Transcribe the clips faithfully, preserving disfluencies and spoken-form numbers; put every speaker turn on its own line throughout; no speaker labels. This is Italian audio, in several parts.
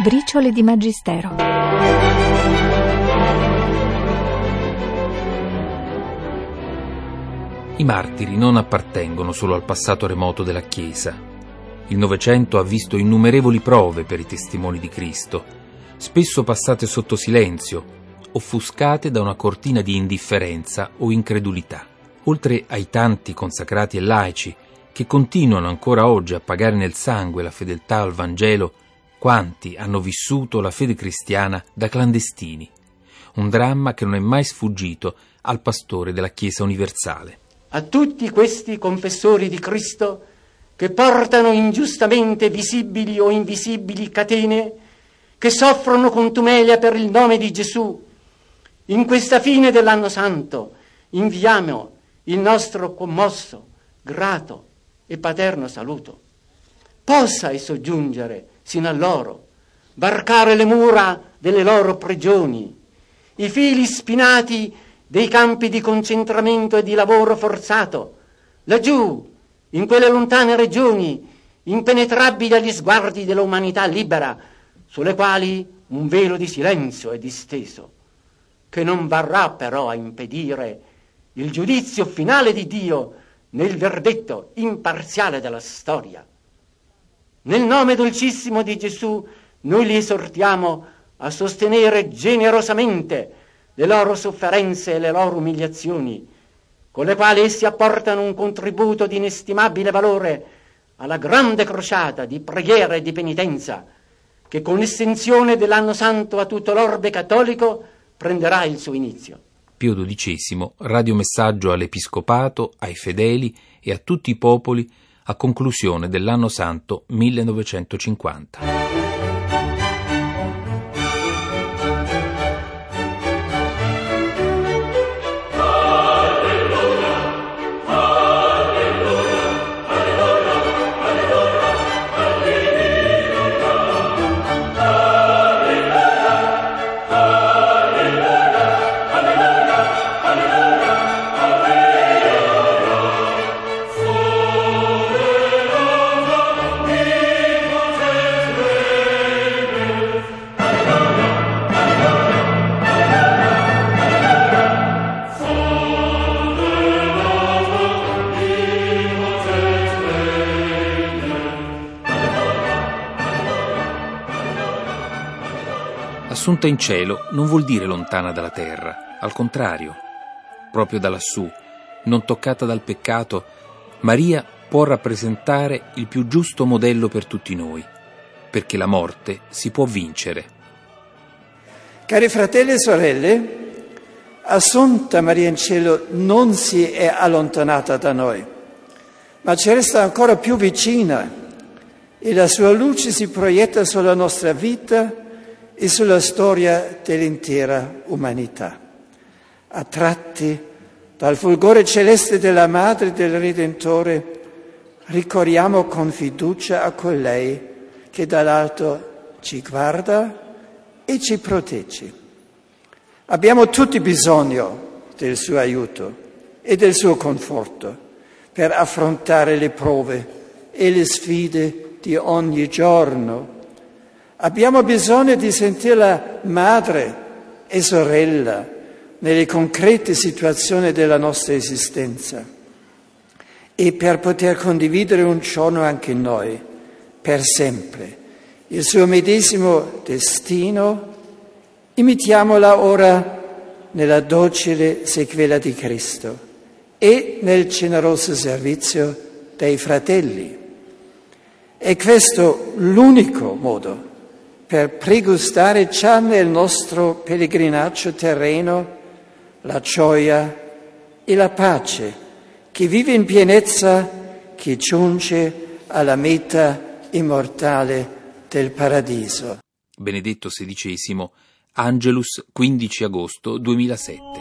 Briciole di Magistero.
I martiri non appartengono solo al passato remoto della Chiesa. Il Novecento ha visto innumerevoli prove per i testimoni di Cristo, spesso passate sotto silenzio, offuscate da una cortina di indifferenza o incredulità. Oltre ai tanti consacrati e laici che continuano ancora oggi a pagare nel sangue la fedeltà al Vangelo, quanti hanno vissuto la fede cristiana da clandestini. Un dramma che non è mai sfuggito al pastore della Chiesa universale.
A tutti questi confessori di Cristo che portano ingiustamente visibili o invisibili catene, che soffrono contumelia per il nome di Gesù, in questa fine dell'anno santo inviamo il nostro commosso, grato e paterno saluto. Possa esso giungere sino a loro, varcare le mura delle loro prigioni, i fili spinati dei campi di concentramento e di lavoro forzato, laggiù, in quelle lontane regioni, impenetrabili agli sguardi dell'umanità libera, sulle quali un velo di silenzio è disteso, che non varrà però a impedire il giudizio finale di Dio nel verdetto imparziale della storia. Nel nome dolcissimo di Gesù noi li esortiamo a sostenere generosamente le loro sofferenze e le loro umiliazioni, con le quali essi apportano un contributo di inestimabile valore alla grande crociata di preghiera e di penitenza, che con l'estensione dell'anno santo a tutto l'orbe cattolico prenderà il suo inizio.
Pio dodicesimo, radiomessaggio all'Episcopato, ai fedeli e a tutti i popoli a conclusione dell'anno santo millenovecentocinquanta. Assunta in cielo non vuol dire lontana dalla terra, al contrario. Proprio da lassù, non toccata dal peccato, Maria può rappresentare il più giusto modello per tutti noi, perché la morte si può vincere.
Cari fratelli e sorelle, Assunta Maria in cielo non si è allontanata da noi, ma ci resta ancora più vicina e la sua luce si proietta sulla nostra vita e sulla storia dell'intera umanità. Attratti dal fulgore celeste della Madre del Redentore, ricorriamo con fiducia a colei che dall'alto ci guarda e ci protegge. Abbiamo tutti bisogno del suo aiuto e del suo conforto per affrontare le prove e le sfide di ogni giorno. Abbiamo bisogno di sentirla madre e sorella nelle concrete situazioni della nostra esistenza e per poter condividere un giorno anche noi, per sempre, il suo medesimo destino. Imitiamola ora nella docile sequela di Cristo e nel generoso servizio dei fratelli. È questo l'unico modo per pregustare già nel nostro pellegrinaggio terreno la gioia e la pace che vive in pienezza, che giunge alla meta immortale del paradiso.
Benedetto sedicesimo, Angelus, quindici agosto duemilasette.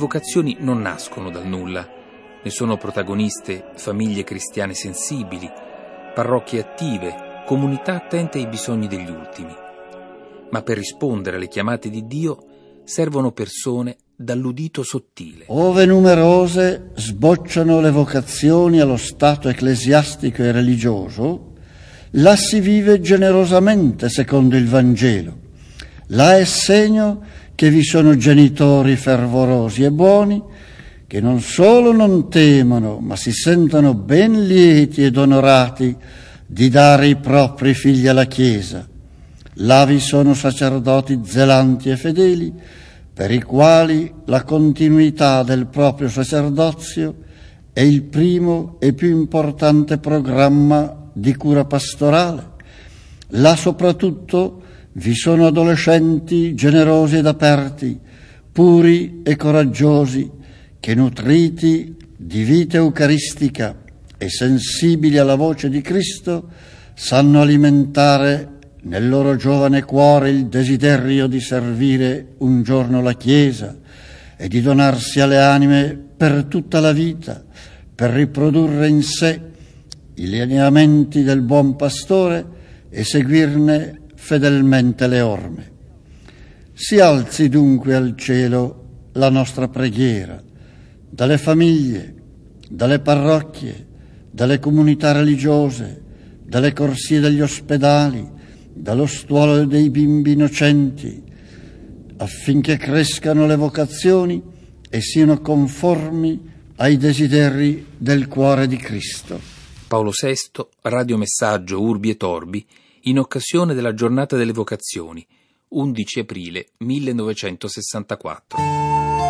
vocazioni non nascono dal nulla, ne sono protagoniste famiglie cristiane sensibili, parrocchie attive, comunità attente ai bisogni degli ultimi. Ma per rispondere alle chiamate di Dio servono persone dall'udito sottile.
Ove numerose sbocciano le vocazioni allo stato ecclesiastico e religioso, là si vive generosamente secondo il Vangelo. Là è segno che vi sono genitori fervorosi e buoni, che non solo non temono, ma si sentono ben lieti ed onorati di dare i propri figli alla Chiesa. Là vi sono sacerdoti zelanti e fedeli, per i quali la continuità del proprio sacerdozio è il primo e più importante programma di cura pastorale. Là soprattutto vi sono adolescenti generosi ed aperti, puri e coraggiosi, che nutriti di vita eucaristica e sensibili alla voce di Cristo sanno alimentare nel loro giovane cuore il desiderio di servire un giorno la Chiesa e di donarsi alle anime per tutta la vita, per riprodurre in sé i lineamenti del buon pastore e seguirne fedelmente le orme. Si alzi dunque al cielo la nostra preghiera, dalle famiglie, dalle parrocchie, dalle comunità religiose, dalle corsie degli ospedali, dallo stuolo dei bimbi innocenti, affinché crescano le vocazioni e siano conformi ai desideri del cuore di Cristo.
Paolo sesto, radiomessaggio Urbi et Orbi, in occasione della Giornata delle Vocazioni, undici aprile millenovecentosessantaquattro.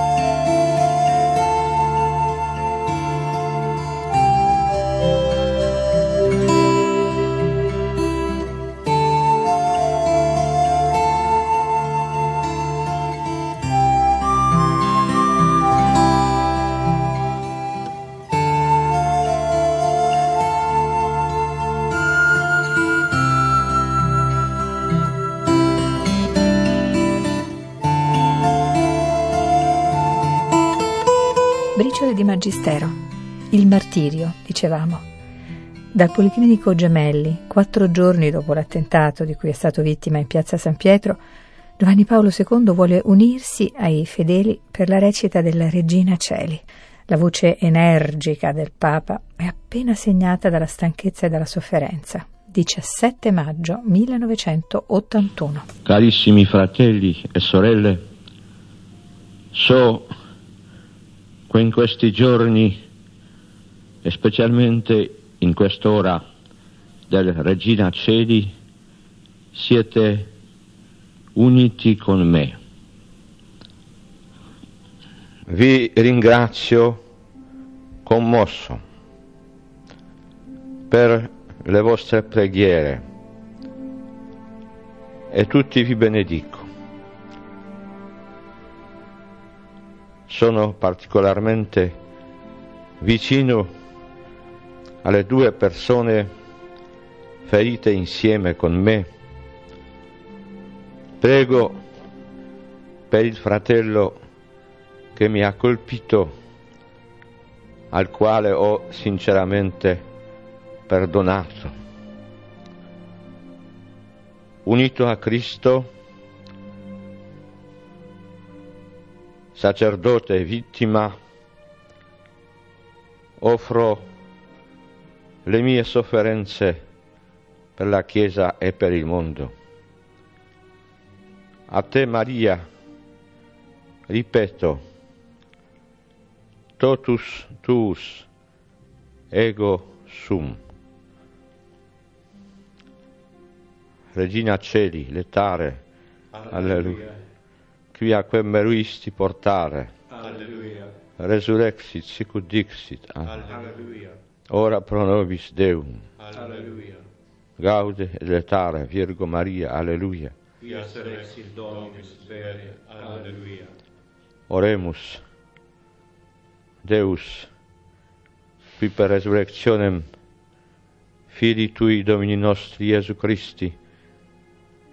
Briciole di Magistero. Il martirio, dicevamo. Dal Policlinico Gemelli, quattro giorni dopo l'attentato di cui è stato vittima in piazza San Pietro, Giovanni Paolo secondo vuole unirsi ai fedeli per la recita della Regina Coeli. La voce energica del Papa è appena segnata dalla stanchezza e dalla sofferenza. diciassette maggio millenovecentottantuno.
Carissimi fratelli e sorelle, so che in questi giorni, e specialmente in quest'ora del Regina Coeli, siete uniti con me. Vi ringrazio commosso per le vostre preghiere e tutti vi benedico. Sono particolarmente vicino alle due persone ferite insieme con me. Prego per il fratello che mi ha colpito, al quale ho sinceramente perdonato. Unito a Cristo, sacerdote e vittima, offro le mie sofferenze per la Chiesa e per il mondo. A te, Maria, ripeto, totus tuus ego sum. Regina Coeli, letare, alleluia. Quia quem meruisti portare, alleluia. Resurrexit sicut dixit, alleluia. Ora pro nobis Deum, alleluia. Gaude et letare, Virgo Maria, alleluia. Quia serexit Dominus vere, alleluia. Oremus, Deus, qui per resurrectionem Filii Tui Domini nostri Iesu Christi,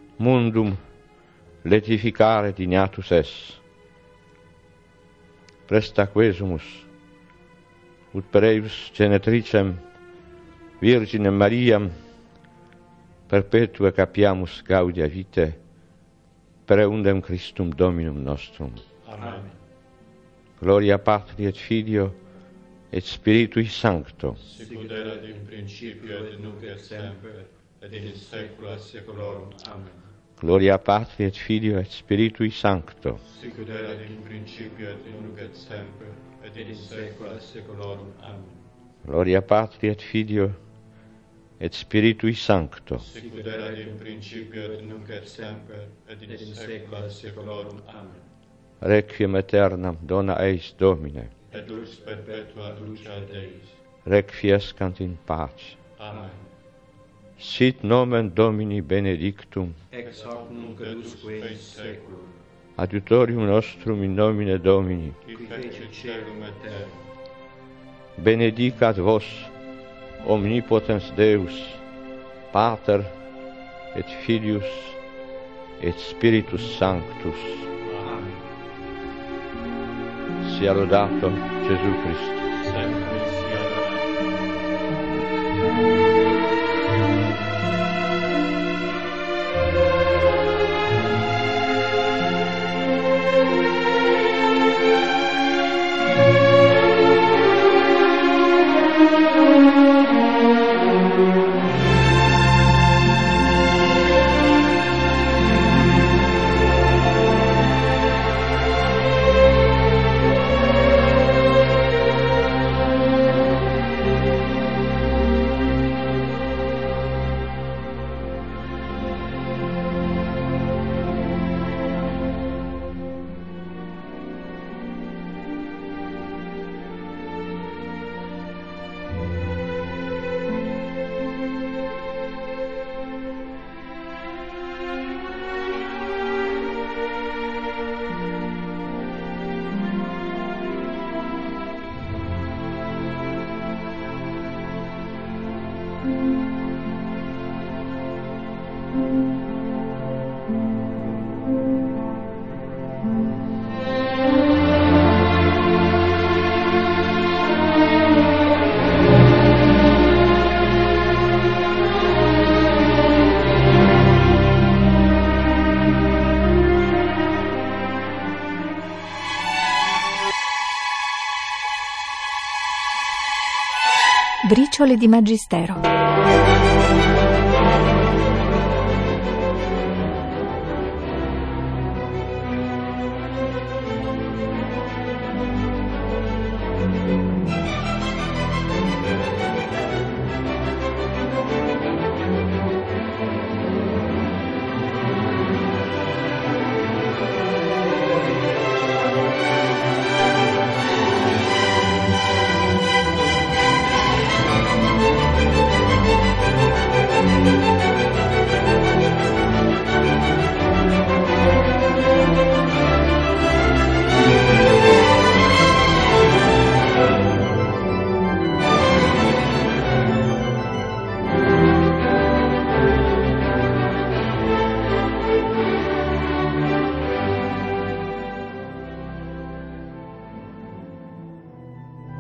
mundum letificare dignatus es. prestaquesumus, ut per eius genetricem Virginem Mariam perpetua capiamus gaudia vitae per eundem Christum Dominum nostrum.
Amen.
Gloria Patri et Filio et Spiritui Sancto.
Sicut erat in principio et nunc et semper et in saecula saeculorum. Amen.
Gloria Patri et Filio et Spiritui Sancto.
Sicut erat in principio et nunc et semper et in saecula saeculorum. Amen.
Gloria Patri et Filio et Spiritui Sancto.
Sicut erat in principio et nunc et semper et in saecula saeculorum. Amen.
Requiem aeternam dona eis Domine.
Et lux perpetua lucia Deis.
Requiescant in pace.
Amen.
Sit nomen Domini benedictum.
Ex hoc nunc usque in saeculum.
Adiutorium nostrum in nomine Domini.
Qui fece caelum et terra.
Benedicat vos, omnipotens Deus, Pater et Filius et Spiritus Sanctus.
Amen.
Sia lodato Gesù Cristo.
Sempre sia lodato.
Briciole di Magistero.